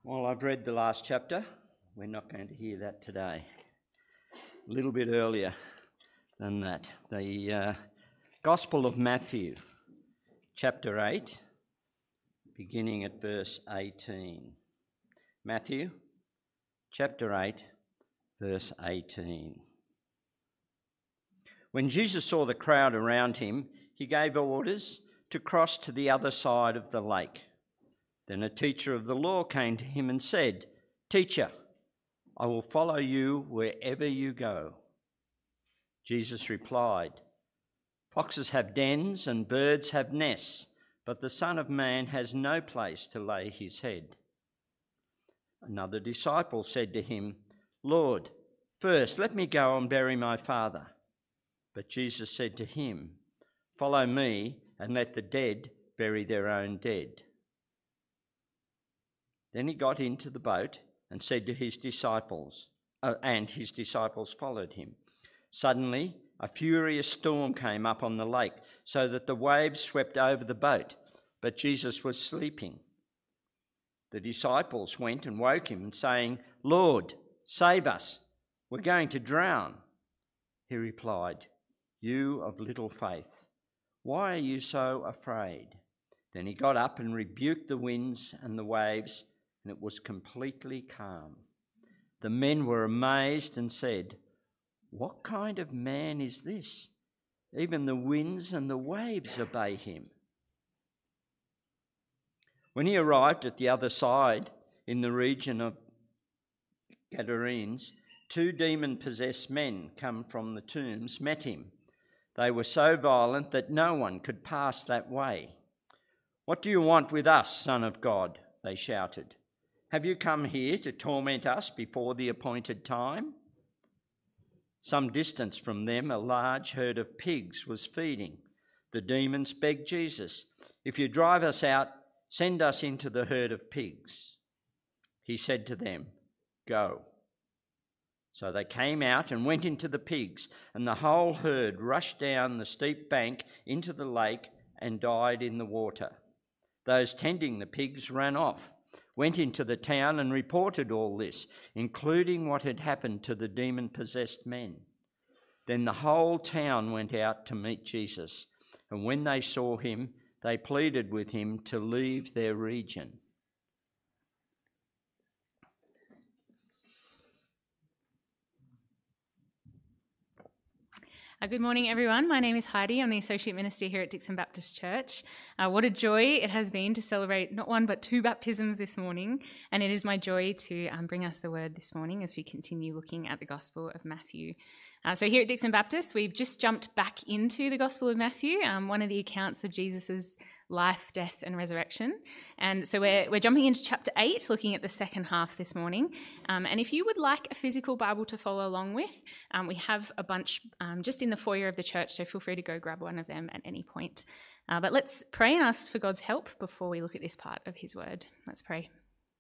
Well, I've read the last chapter. We're not going to hear that today. A little bit earlier than that. The Gospel of Matthew, chapter 8, beginning at verse 18. Matthew, chapter 8, verse 18. When Jesus saw the crowd around him, he gave orders to cross to the other side of the lake. Then a teacher of the law came to him and said, "Teacher, I will follow you wherever you go." Jesus replied, "Foxes have dens and birds have nests, but the Son of Man has no place to lay his head." Another disciple said to him, "Lord, first let me go and bury my father." But Jesus said to him, "Follow me and let the dead bury their own dead." Then he got into the boat and said to his disciples, and his disciples followed him. Suddenly, a furious storm came up on the lake, so that the waves swept over the boat, but Jesus was sleeping. The disciples went and woke him, saying, "Lord, save us, we're going to drown." He replied, "You of little faith, why are you so afraid?" Then he got up and rebuked the winds and the waves, and it was completely calm. The men were amazed and said, "What kind of man is this? Even the winds and the waves obey him." When he arrived at the other side, in the region of Gadarenes, 2 demon-possessed men come from the tombs met him. They were so violent that no one could pass that way. "What do you want with us, Son of God?" they shouted. "Have you come here to torment us before the appointed time?" Some distance from them, a large herd of pigs was feeding. The demons begged Jesus, "If you drive us out, send us into the herd of pigs." He said to them, "Go." So they came out and went into the pigs, and the whole herd rushed down the steep bank into the lake and died in the water. Those tending the pigs ran off, went into the town and reported all this, including what had happened to the demon-possessed men. Then the whole town went out to meet Jesus, and when they saw him, they pleaded with him to leave their region. Good morning, everyone. My name is Heidi. I'm the Associate Minister here at Dixon Baptist Church. What a joy it has been to celebrate not one but 2 baptisms this morning, and it is my joy to bring us the word this morning as we continue looking at the Gospel of Matthew. So here at Dixon Baptist, we've just jumped back into the Gospel of Matthew, one of the accounts of Jesus' life, death and resurrection. And so we're jumping into chapter 8, looking at the second half this morning. And if you would like a physical Bible to follow along with, we have a bunch just in the foyer of the church, so feel free to go grab one of them at any point. But let's pray and ask for God's help before we look at this part of his word. Let's pray.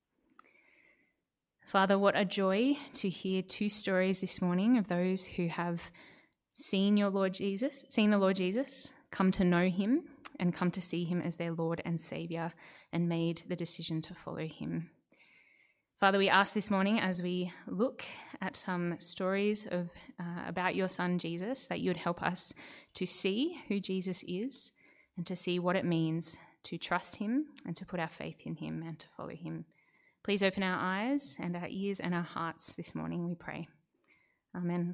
Father, what a joy to hear 2 stories this morning of those who have seen the Lord Jesus, come to know him, and come to see him as their Lord and Saviour, and made the decision to follow him. Father, we ask this morning as we look at some stories about your Son Jesus, that you would help us to see who Jesus is and to see what it means to trust him and to put our faith in him and to follow him. Please open our eyes and our ears and our hearts this morning, we pray. Amen.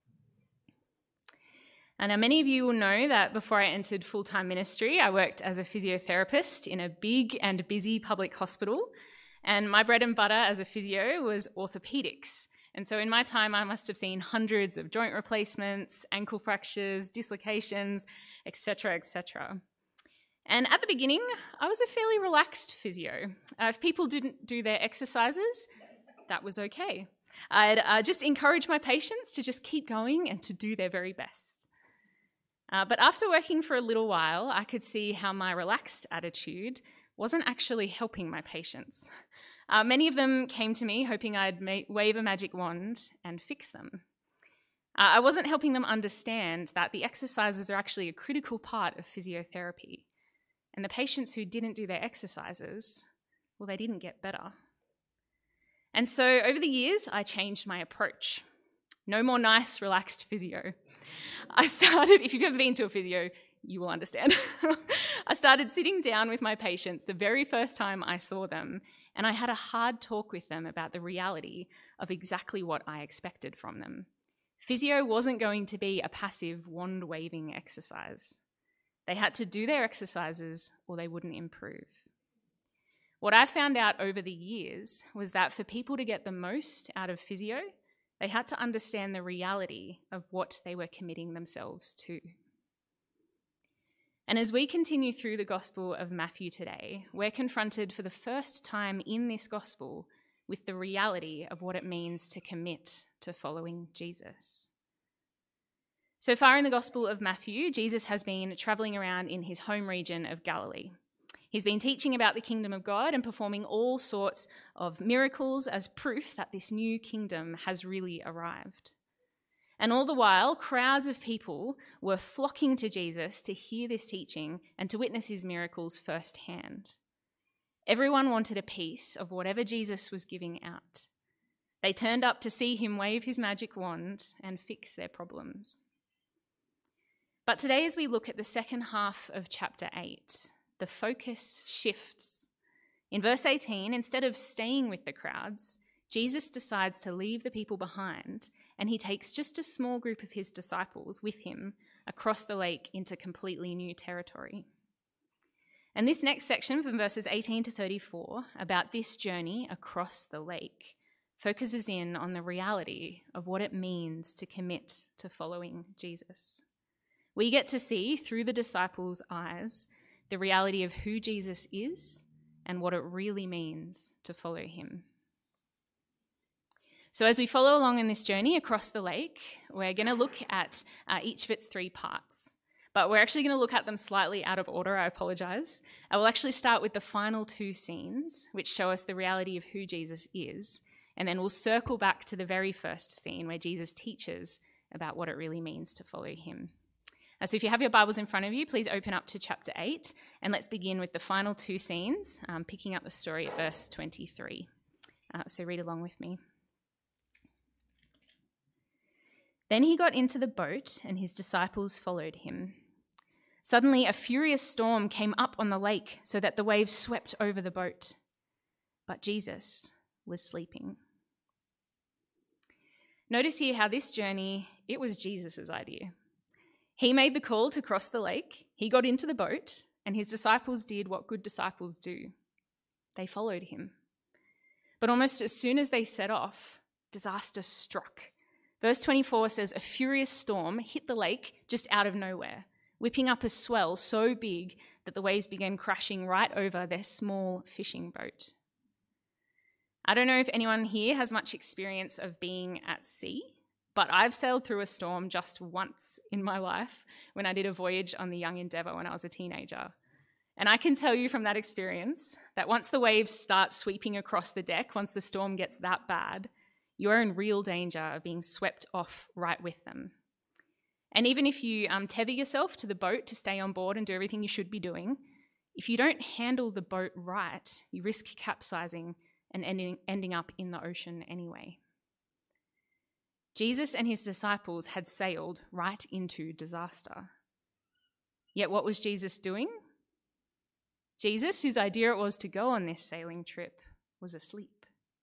And now many of you will know that before I entered full-time ministry, I worked as a physiotherapist in a big and busy public hospital. And my bread and butter as a physio was orthopedics. And so in my time, I must have seen hundreds of joint replacements, ankle fractures, dislocations, etc., etc. And at the beginning, I was a fairly relaxed physio. If people didn't do their exercises, that was okay. I'd just encourage my patients to just keep going and to do their very best. But after working for a little while, I could see how my relaxed attitude wasn't actually helping my patients. Many of them came to me hoping I'd wave a magic wand and fix them. I wasn't helping them understand that the exercises are actually a critical part of physiotherapy. And the patients who didn't do their exercises, well, they didn't get better. And so over the years, I changed my approach. No more nice, relaxed physio. I started, if you've ever been to a physio, you will understand. I started sitting down with my patients the very first time I saw them, and I had a hard talk with them about the reality of exactly what I expected from them. Physio wasn't going to be a passive wand-waving exercise. They had to do their exercises or they wouldn't improve. What I found out over the years was that for people to get the most out of physio, they had to understand the reality of what they were committing themselves to. And as we continue through the Gospel of Matthew today, we're confronted for the first time in this Gospel with the reality of what it means to commit to following Jesus. So far in the Gospel of Matthew, Jesus has been travelling around in his home region of Galilee. He's been teaching about the kingdom of God and performing all sorts of miracles as proof that this new kingdom has really arrived. And all the while, crowds of people were flocking to Jesus to hear this teaching and to witness his miracles firsthand. Everyone wanted a piece of whatever Jesus was giving out. They turned up to see him wave his magic wand and fix their problems. But today, as we look at the second half of chapter 8, the focus shifts. In verse 18, instead of staying with the crowds, Jesus decides to leave the people behind, and he takes just a small group of his disciples with him across the lake into completely new territory. And this next section, from verses 18 to 34, about this journey across the lake, focuses in on the reality of what it means to commit to following Jesus. We get to see, through the disciples' eyes, the reality of who Jesus is and what it really means to follow him. So as we follow along in this journey across the lake, we're going to look at each of its 3 parts. But we're actually going to look at them slightly out of order, I apologise. I will actually start with the final 2 scenes, which show us the reality of who Jesus is, and then we'll circle back to the very first scene where Jesus teaches about what it really means to follow him. So if you have your Bibles in front of you, please open up to chapter 8, and let's begin with the final 2 scenes, picking up the story at verse 23. So read along with me. Then he got into the boat, and his disciples followed him. Suddenly a furious storm came up on the lake, so that the waves swept over the boat. But Jesus was sleeping. Notice here how this journey, it was Jesus' idea. He made the call to cross the lake, he got into the boat, and his disciples did what good disciples do. They followed him. But almost as soon as they set off, disaster struck. Verse 24 says, a furious storm hit the lake just out of nowhere, whipping up a swell so big that the waves began crashing right over their small fishing boat. I don't know if anyone here has much experience of being at sea, but I've sailed through a storm just once in my life when I did a voyage on the Young Endeavour when I was a teenager. And I can tell you from that experience that once the waves start sweeping across the deck, once the storm gets that bad, you are in real danger of being swept off right with them. And even if you tether yourself to the boat to stay on board and do everything you should be doing, if you don't handle the boat right, you risk capsizing and ending up in the ocean anyway. Jesus and his disciples had sailed right into disaster. Yet what was Jesus doing? Jesus, whose idea it was to go on this sailing trip, was asleep.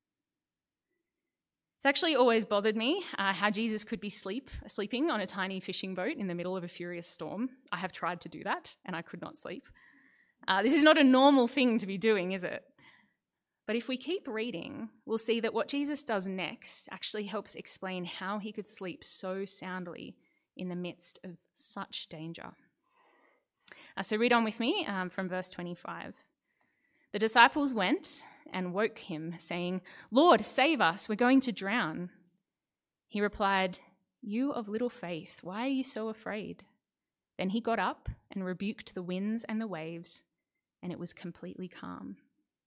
It's actually always bothered me how Jesus could be sleeping on a tiny fishing boat in the middle of a furious storm. I have tried to do that, and I could not sleep. This is not a normal thing to be doing, is it? But if we keep reading, we'll see that what Jesus does next actually helps explain how he could sleep so soundly in the midst of such danger. So read on with me from verse 25. The disciples went and woke him, saying, "Lord, save us, we're going to drown." He replied, "You of little faith, why are you so afraid?" Then he got up and rebuked the winds and the waves, and it was completely calm.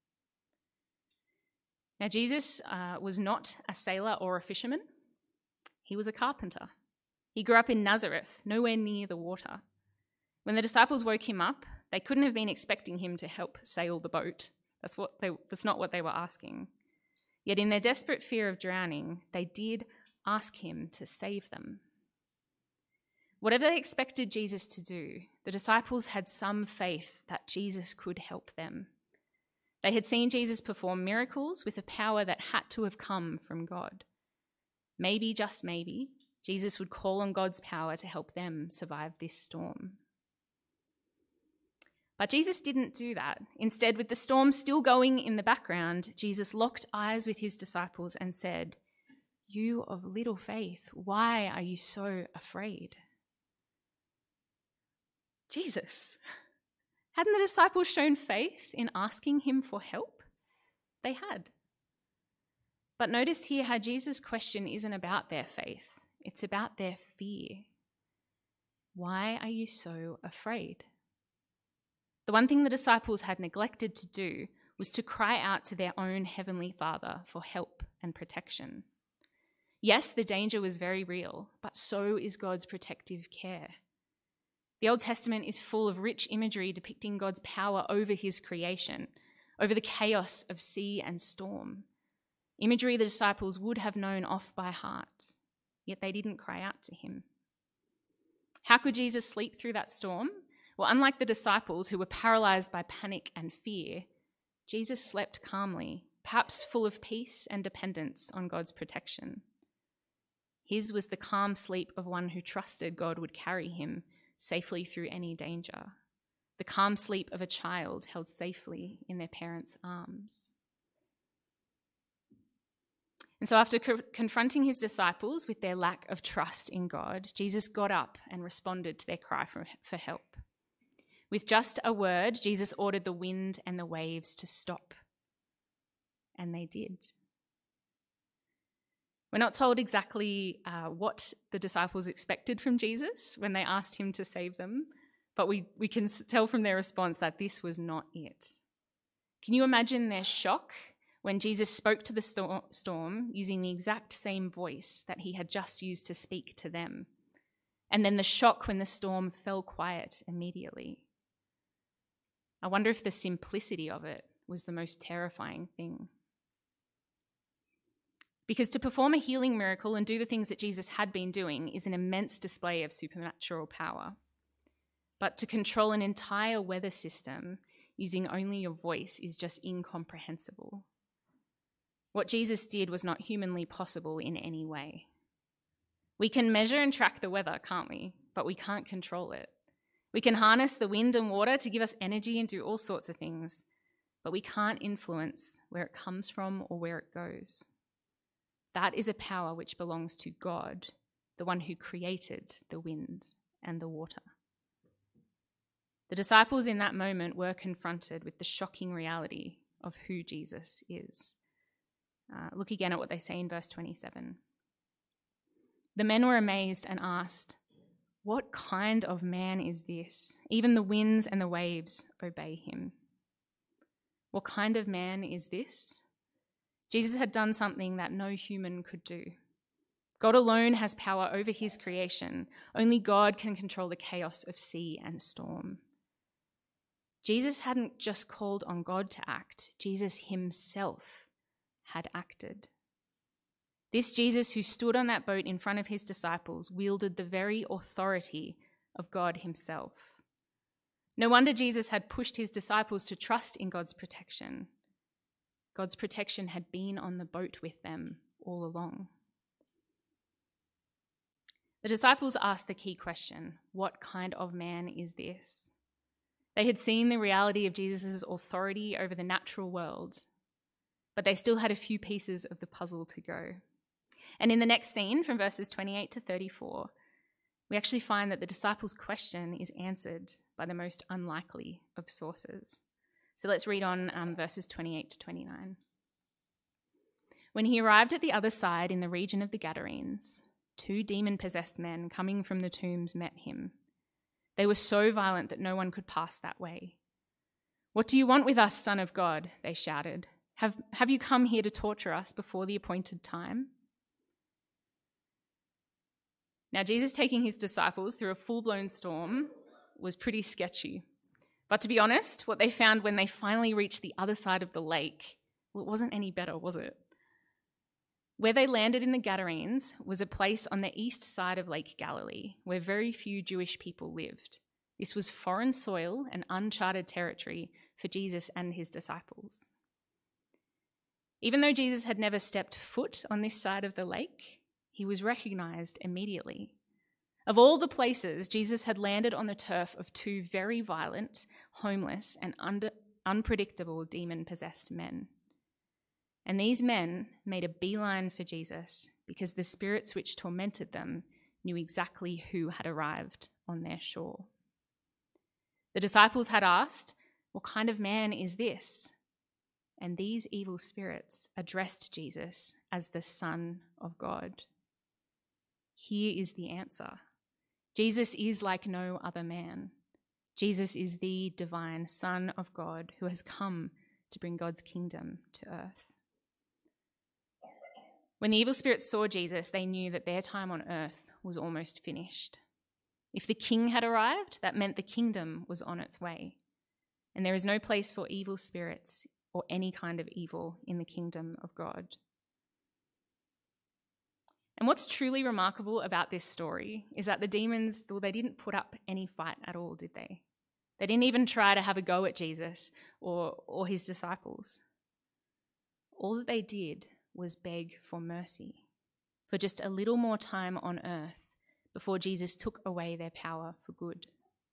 Now, Jesus was not a sailor or a fisherman. He was a carpenter. He grew up in Nazareth, nowhere near the water. When the disciples woke him up, they couldn't have been expecting him to help sail the boat. That's not what they were asking. Yet in their desperate fear of drowning, they did ask him to save them. Whatever they expected Jesus to do, the disciples had some faith that Jesus could help them. They had seen Jesus perform miracles with a power that had to have come from God. Maybe, just maybe, Jesus would call on God's power to help them survive this storm. But Jesus didn't do that. Instead, with the storm still going in the background, Jesus locked eyes with his disciples and said, "You of little faith, why are you so afraid?" Jesus. Hadn't the disciples shown faith in asking him for help? They had. But notice here how Jesus' question isn't about their faith. It's about their fear. Why are you so afraid? The one thing the disciples had neglected to do was to cry out to their own heavenly Father for help and protection. Yes, the danger was very real, but so is God's protective care. The Old Testament is full of rich imagery depicting God's power over his creation, over the chaos of sea and storm. Imagery the disciples would have known off by heart, yet they didn't cry out to him. How could Jesus sleep through that storm? Well, unlike the disciples who were paralyzed by panic and fear, Jesus slept calmly, perhaps full of peace and dependence on God's protection. His was the calm sleep of one who trusted God would carry him safely through any danger, the calm sleep of a child held safely in their parents' arms. And so after confronting his disciples with their lack of trust in God, Jesus got up and responded to their cry for help. With just a word, Jesus ordered the wind and the waves to stop. And they did. We're not told exactly what the disciples expected from Jesus when they asked him to save them, but we can tell from their response that this was not it. Can you imagine their shock when Jesus spoke to the storm using the exact same voice that he had just used to speak to them? And then the shock when the storm fell quiet immediately. I wonder if the simplicity of it was the most terrifying thing. Because to perform a healing miracle and do the things that Jesus had been doing is an immense display of supernatural power. But to control an entire weather system using only your voice is just incomprehensible. What Jesus did was not humanly possible in any way. We can measure and track the weather, can't we? But we can't control it. We can harness the wind and water to give us energy and do all sorts of things, but we can't influence where it comes from or where it goes. That is a power which belongs to God, the one who created the wind and the water. The disciples in that moment were confronted with the shocking reality of who Jesus is. Look again at what they say in verse 27. The men were amazed and asked, "What kind of man is this? Even the winds and the waves obey him." What kind of man is this? Jesus had done something that no human could do. God alone has power over his creation. Only God can control the chaos of sea and storm. Jesus hadn't just called on God to act. Jesus himself had acted. This Jesus who stood on that boat in front of his disciples wielded the very authority of God himself. No wonder Jesus had pushed his disciples to trust in God's protection. God's protection had been on the boat with them all along. The disciples asked the key question, what kind of man is this? They had seen the reality of Jesus' authority over the natural world, but they still had a few pieces of the puzzle to go. And in the next scene, from verses 28 to 34, we actually find that the disciples' question is answered by the most unlikely of sources. So let's read on verses 28 to 29. When he arrived at the other side in the region of the Gadarenes, 2 demon-possessed men coming from the tombs met him. They were so violent that no one could pass that way. "What do you want with us, Son of God?" they shouted. Have you come here to torture us before the appointed time? Now, Jesus taking his disciples through a full-blown storm was pretty sketchy. But to be honest, what they found when they finally reached the other side of the lake, well, it wasn't any better, was it? Where they landed in the Gadarenes was a place on the east side of Lake Galilee where very few Jewish people lived. This was foreign soil and uncharted territory for Jesus and his disciples. Even though Jesus had never stepped foot on this side of the lake, he was recognized immediately. Of all the places, Jesus had landed on the turf of two very violent, homeless, and unpredictable demon-possessed men. And these men made a beeline for Jesus because the spirits which tormented them knew exactly who had arrived on their shore. The disciples had asked, "What kind of man is this?" And these evil spirits addressed Jesus as the Son of God. Here is the answer. Jesus is like no other man. Jesus is the divine Son of God who has come to bring God's kingdom to earth. When the evil spirits saw Jesus, they knew that their time on earth was almost finished. If the king had arrived, that meant the kingdom was on its way. And there is no place for evil spirits or any kind of evil in the kingdom of God. And what's truly remarkable about this story is that the demons, well, they didn't put up any fight at all, did they? They didn't even try to have a go at Jesus or his disciples. All that they did was beg for mercy, for just a little more time on earth before Jesus took away their power for good.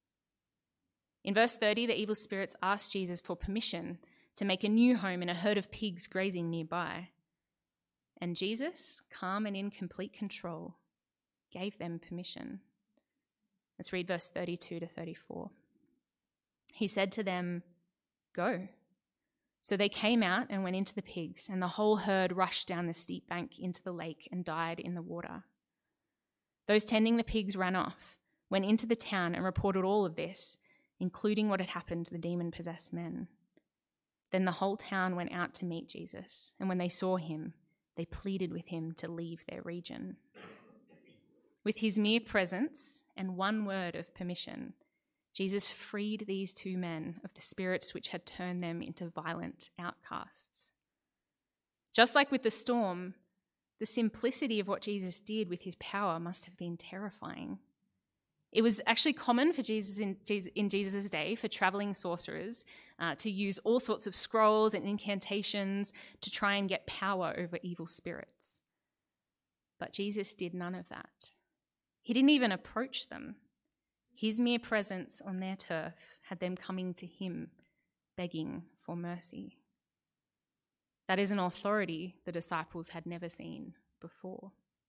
In verse 30, the evil spirits asked Jesus for permission to make a new home in a herd of pigs grazing nearby. And Jesus, calm and in complete control, gave them permission. Let's read verse 32 to 34. He said to them, "Go." So they came out and went into the pigs, and the whole herd rushed down the steep bank into the lake and died in the water. Those tending the pigs ran off, went into the town and reported all of this, including what had happened to the demon-possessed men. Then the whole town went out to meet Jesus, and when they saw him, they pleaded with him to leave their region. With his mere presence and one word of permission, Jesus freed these two men of the spirits which had turned them into violent outcasts. Just like with the storm, the simplicity of what Jesus did with his power must have been terrifying. It was actually common for Jesus in Jesus' day for traveling sorcerers to use all sorts of scrolls and incantations to try and get power over evil spirits. But Jesus did none of that. He didn't even approach them. His mere presence on their turf had them coming to him, begging for mercy. That is an authority the disciples had never seen before.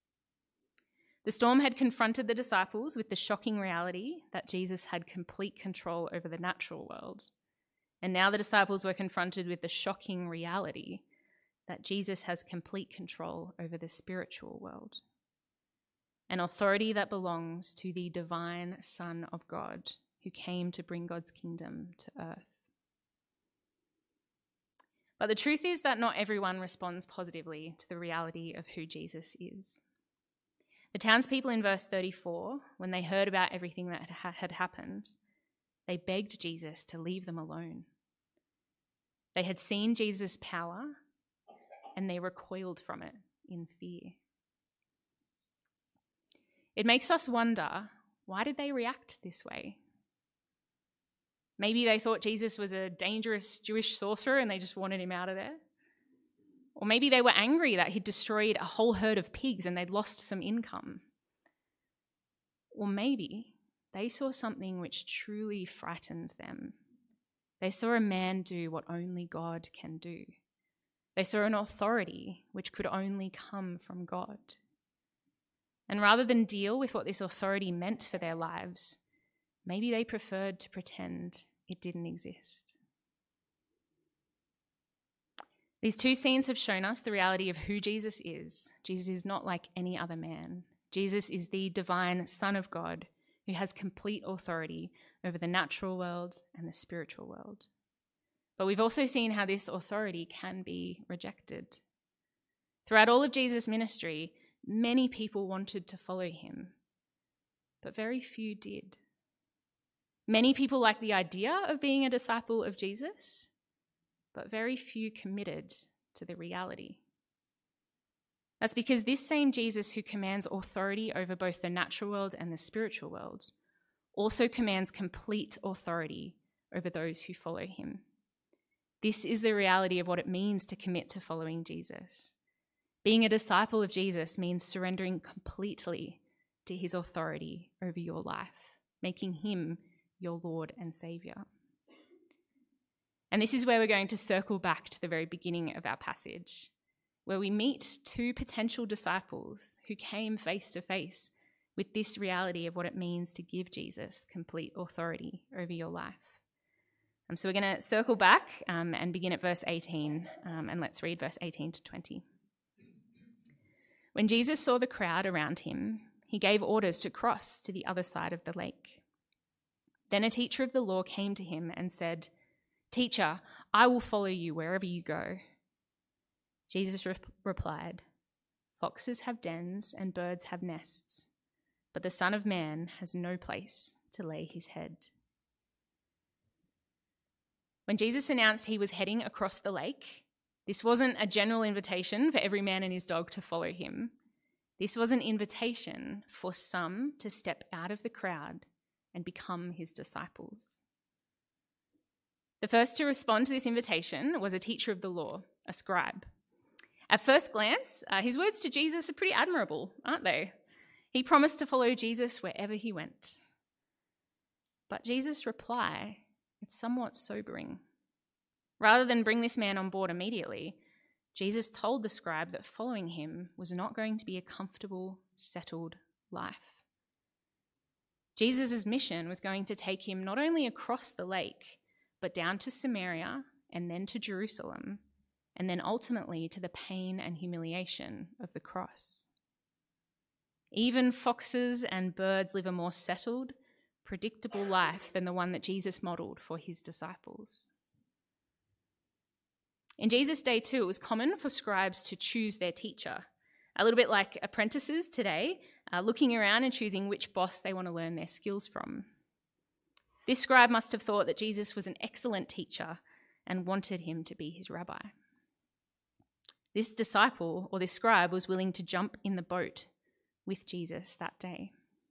The storm had confronted the disciples with the shocking reality that Jesus had complete control over the natural world. And now the disciples were confronted with the shocking reality that Jesus has complete control over the spiritual world. An authority that belongs to the divine Son of God who came to bring God's kingdom to earth. But the truth is that not everyone responds positively to the reality of who Jesus is. The townspeople in verse 34, when they heard about everything that had happened, they begged Jesus to leave them alone. They had seen Jesus' power and they recoiled from it in fear. It makes us wonder, why did they react this way? Maybe they thought Jesus was a dangerous Jewish sorcerer and they just wanted him out of there. Or maybe they were angry that he'd destroyed a whole herd of pigs and they'd lost some income. Or maybe they saw something which truly frightened them. They saw a man do what only God can do. They saw an authority which could only come from God. And rather than deal with what this authority meant for their lives, maybe they preferred to pretend it didn't exist. These two scenes have shown us the reality of who Jesus is. Jesus is not like any other man. Jesus is the divine Son of God who has complete authority over the natural world and the spiritual world. But we've also seen how this authority can be rejected. Throughout all of Jesus' ministry, many people wanted to follow him, but very few did. Many people like the idea of being a disciple of Jesus, but very few committed to the reality. That's because this same Jesus who commands authority over both the natural world and the spiritual world also commands complete authority over those who follow him. This is the reality of what it means to commit to following Jesus. Being a disciple of Jesus means surrendering completely to his authority over your life, making him your Lord and Saviour. And this is where we're going to circle back to the very beginning of our passage, where we meet two potential disciples who came face to face with this reality of what it means to give Jesus complete authority over your life. So we're going to circle back and begin at verse 18, and let's read verse 18 to 20. When Jesus saw the crowd around him, he gave orders to cross to the other side of the lake. Then a teacher of the law came to him and said, "Teacher, I will follow you wherever you go." Jesus replied, "Foxes have dens and birds have nests, but the Son of Man has no place to lay his head." When Jesus announced he was heading across the lake, this wasn't a general invitation for every man and his dog to follow him. This was an invitation for some to step out of the crowd and become his disciples. The first to respond to this invitation was a teacher of the law, a scribe. At first glance, his words to Jesus are pretty admirable, aren't they? He promised to follow Jesus wherever he went. But Jesus' reply, it's somewhat sobering. Rather than bring this man on board immediately, Jesus told the scribe that following him was not going to be a comfortable, settled life. Jesus' mission was going to take him not only across the lake, but down to Samaria and then to Jerusalem, and then ultimately to the pain and humiliation of the cross. Even foxes and birds live a more settled, predictable life than the one that Jesus modelled for his disciples. In Jesus' day too, it was common for scribes to choose their teacher, a little bit like apprentices today, looking around and choosing which boss they want to learn their skills from. This scribe must have thought that Jesus was an excellent teacher and wanted him to be his rabbi. This disciple, or this scribe, was willing to jump in the boat with Jesus that day.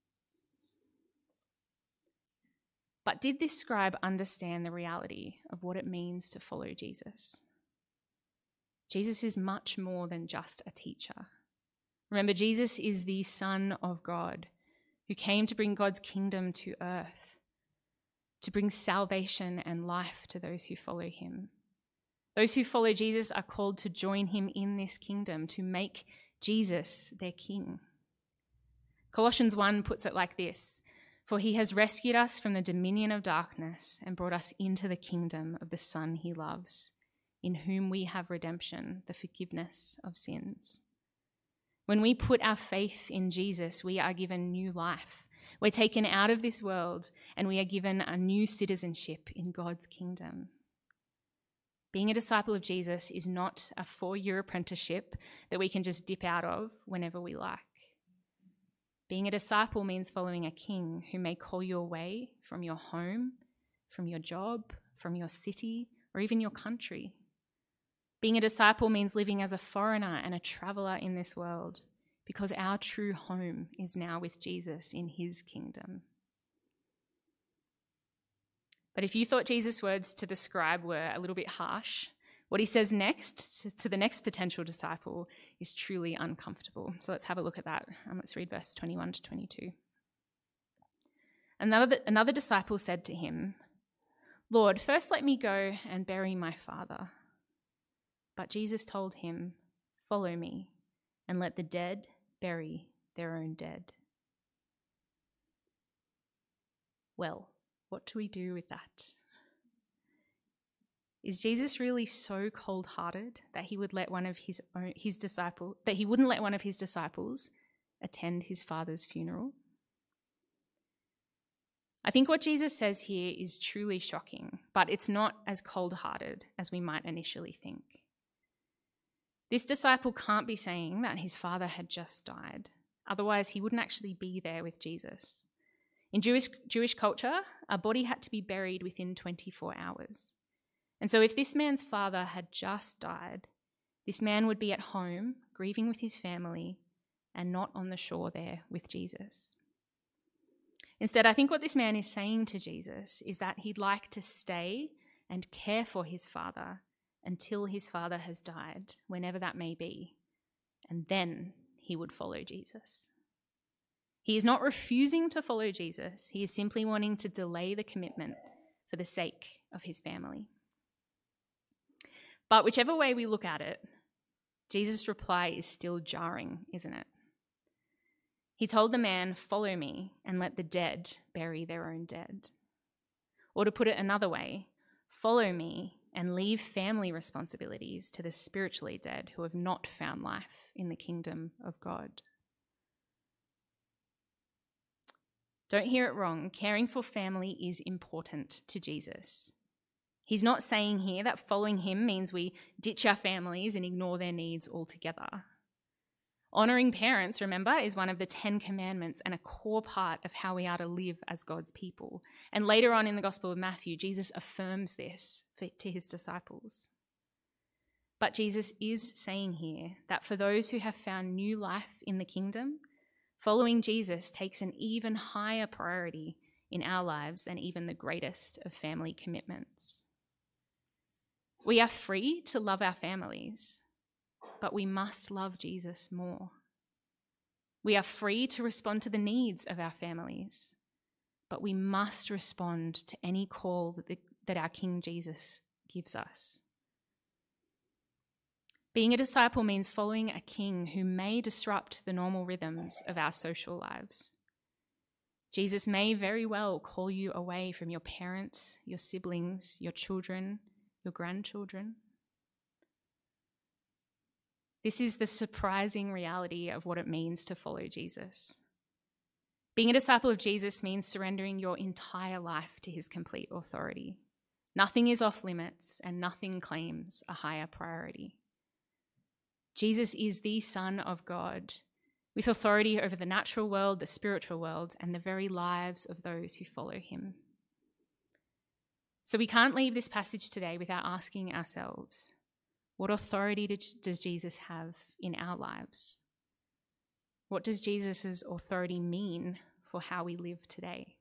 But did this scribe understand the reality of what it means to follow Jesus? Jesus is much more than just a teacher. Remember, Jesus is the Son of God who came to bring God's kingdom to earth, to bring salvation and life to those who follow him. Those who follow Jesus are called to join him in this kingdom, to make Jesus their king. Colossians 1 puts it like this: "For he has rescued us from the dominion of darkness and brought us into the kingdom of the Son he loves, in whom we have redemption, the forgiveness of sins." When we put our faith in Jesus, we are given new life. We're taken out of this world and we are given a new citizenship in God's kingdom. Being a disciple of Jesus is not a 4-year apprenticeship that we can just dip out of whenever we like. Being a disciple means following a king who may call you away from your home, from your job, from your city, or even your country. Being a disciple means living as a foreigner and a traveller in this world, because our true home is now with Jesus in his kingdom. But if you thought Jesus' words to the scribe were a little bit harsh, what he says next to the next potential disciple is truly uncomfortable. So let's have a look at that. Let's read verse 21 to 22. Another disciple said to him, "Lord, first let me go and bury my father." But Jesus told him, "Follow me, and let the dead bury their own dead." Well, what do we do with that? Is Jesus really so cold-hearted that he would let he wouldn't let one of his disciples attend his father's funeral? I think what Jesus says here is truly shocking, but it's not as cold-hearted as we might initially think. This disciple can't be saying that his father had just died. Otherwise, he wouldn't actually be there with Jesus. In Jewish culture, a body had to be buried within 24 hours. And so if this man's father had just died, this man would be at home grieving with his family, and not on the shore there with Jesus. Instead, I think what this man is saying to Jesus is that he'd like to stay and care for his father until his father has died, whenever that may be, and then he would follow Jesus. He is not refusing to follow Jesus. He is simply wanting to delay the commitment for the sake of his family. But whichever way we look at it, Jesus' reply is still jarring, isn't it? He told the man, "Follow me and let the dead bury their own dead." Or to put it another way, follow me and leave family responsibilities to the spiritually dead who have not found life in the kingdom of God. Don't hear it wrong. Caring for family is important to Jesus. He's not saying here that following him means we ditch our families and ignore their needs altogether. Honouring parents, remember, is one of the 10 commandments and a core part of how we are to live as God's people. And later on in the Gospel of Matthew, Jesus affirms this to his disciples. But Jesus is saying here that for those who have found new life in the kingdom, following Jesus takes an even higher priority in our lives than even the greatest of family commitments. We are free to love our families, but we must love Jesus more. We are free to respond to the needs of our families, but we must respond to any call that our King Jesus gives us. Being a disciple means following a king who may disrupt the normal rhythms of our social lives. Jesus may very well call you away from your parents, your siblings, your children, your grandchildren. This is the surprising reality of what it means to follow Jesus. Being a disciple of Jesus means surrendering your entire life to his complete authority. Nothing is off limits and nothing claims a higher priority. Jesus is the Son of God, with authority over the natural world, the spiritual world, and the very lives of those who follow him. So we can't leave this passage today without asking ourselves, what authority does Jesus have in our lives? What does Jesus' authority mean for how we live today?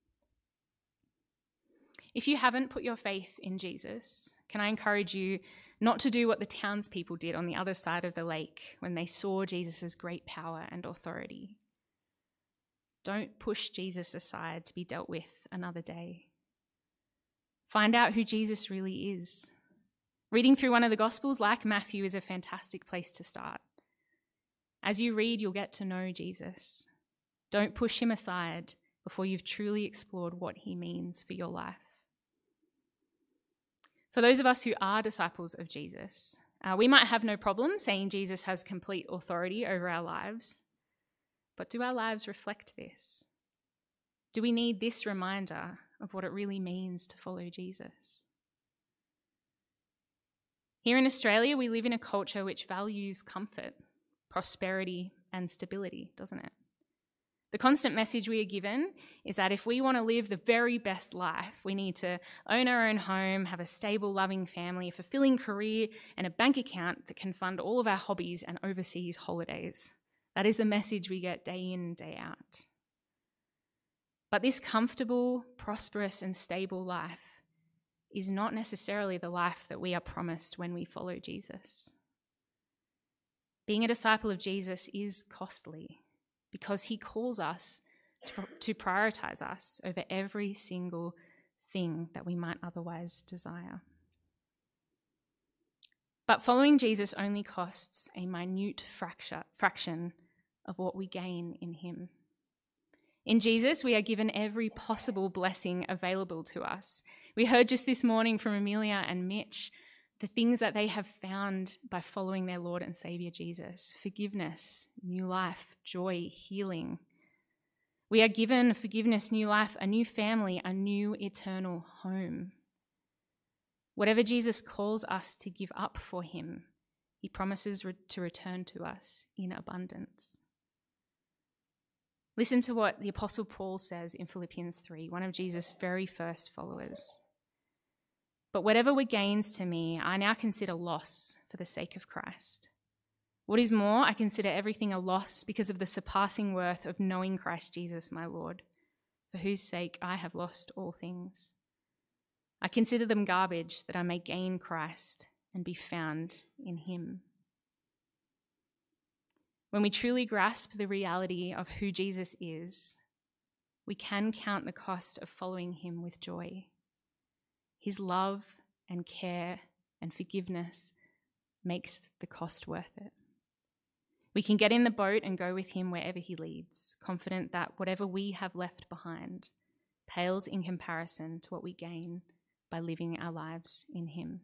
If you haven't put your faith in Jesus, can I encourage you not to do what the townspeople did on the other side of the lake when they saw Jesus' great power and authority? Don't push Jesus aside to be dealt with another day. Find out who Jesus really is. Reading through one of the Gospels, like Matthew, is a fantastic place to start. As you read, you'll get to know Jesus. Don't push him aside before you've truly explored what he means for your life. For those of us who are disciples of Jesus, we might have no problem saying Jesus has complete authority over our lives, but do our lives reflect this? Do we need this reminder of what it really means to follow Jesus? Here in Australia, we live in a culture which values comfort, prosperity, and stability, doesn't it? The constant message we are given is that if we want to live the very best life, we need to own our own home, have a stable, loving family, a fulfilling career, and a bank account that can fund all of our hobbies and overseas holidays. That is the message we get day in, day out. But this comfortable, prosperous, and stable life is not necessarily the life that we are promised when we follow Jesus. Being a disciple of Jesus is costly, because he calls us to prioritize us over every single thing that we might otherwise desire. But following Jesus only costs a minute fraction of what we gain in him. In Jesus, we are given every possible blessing available to us. We heard just this morning from Amelia and Mitch the things that they have found by following their Lord and Saviour Jesus: forgiveness, new life, joy, healing. We are given forgiveness, new life, a new family, a new eternal home. Whatever Jesus calls us to give up for him, he promises to return to us in abundance. Listen to what the Apostle Paul says in Philippians 3, one of Jesus' very first followers. But whatever were gains to me, I now consider loss for the sake of Christ. What is more, I consider everything a loss because of the surpassing worth of knowing Christ Jesus, my Lord, for whose sake I have lost all things. I consider them garbage that I may gain Christ and be found in him. When we truly grasp the reality of who Jesus is, we can count the cost of following him with joy. His love and care and forgiveness makes the cost worth it. We can get in the boat and go with him wherever he leads, confident that whatever we have left behind pales in comparison to what we gain by living our lives in him.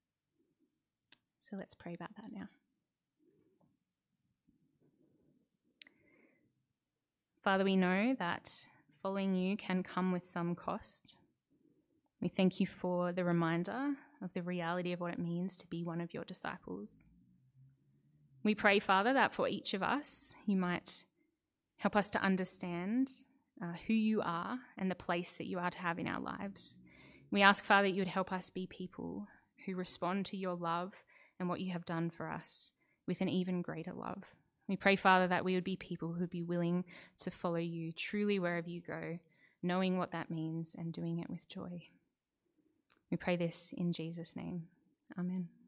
So let's pray about that now. Father, we know that following you can come with some cost. We thank you for the reminder of the reality of what it means to be one of your disciples. We pray, Father, that for each of us, you might help us to understand who you are and the place that you are to have in our lives. We ask, Father, that you would help us be people who respond to your love and what you have done for us with an even greater love. We pray, Father, that we would be people who would be willing to follow you truly wherever you go, knowing what that means and doing it with joy. We pray this in Jesus' name. Amen.